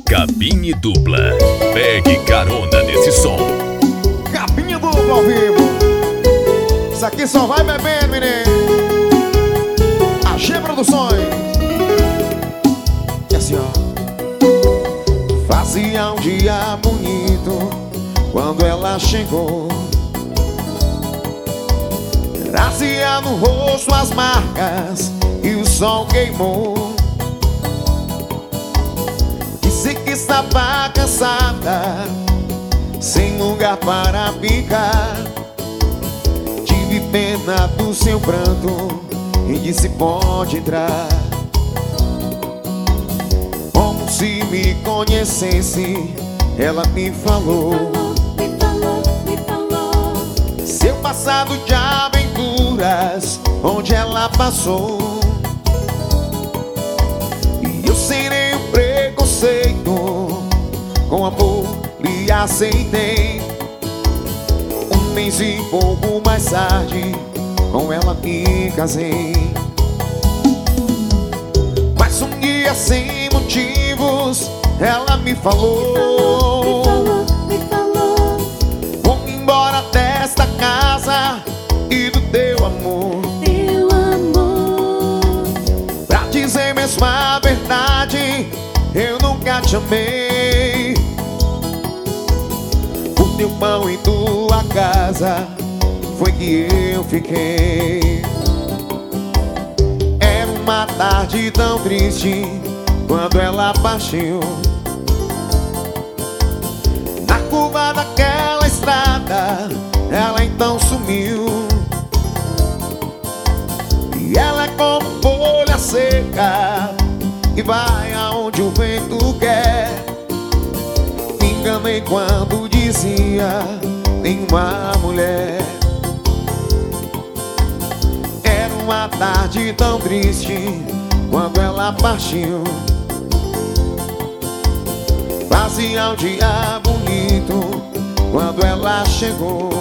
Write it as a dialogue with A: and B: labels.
A: Cabine Dupla. Pegue carona nesse som.
B: Cabine Dupla ao vivo. Isso aqui só vai bebendo, menino. AG Produções. E assim, ó. Fazia um dia bonito quando ela chegou. Trazia no rosto as marcas e o sol queimou. Disse que estava cansada, sem lugar para ficar. Tive pena do seu pranto e disse pode entrar. Como se me conhecesse, ela me falou.
C: Me falou.
B: Seu passado de aventuras, onde ela passou. E eu serei o preconceito, com amor lhe aceitei. Um mês e pouco mais tarde, com ela me casei. Mas um dia sem motivos, ela me falou.
C: Me falou.
B: Vou embora desta casa e do teu amor.
C: Teu amor.
B: Pra dizer mesmo a verdade, eu nunca te amei. Por teu pão e tua casa foi que eu fiquei. Era uma tarde tão triste quando ela partiu. Na curva daquela estrada, ela então sumiu. E ela é como folha seca que vai aonde o vento quer. Me enganei quando dizia nenhuma mulher. Era uma tarde tão triste quando ela partiu. Fazia um dia bonito quando ela chegou.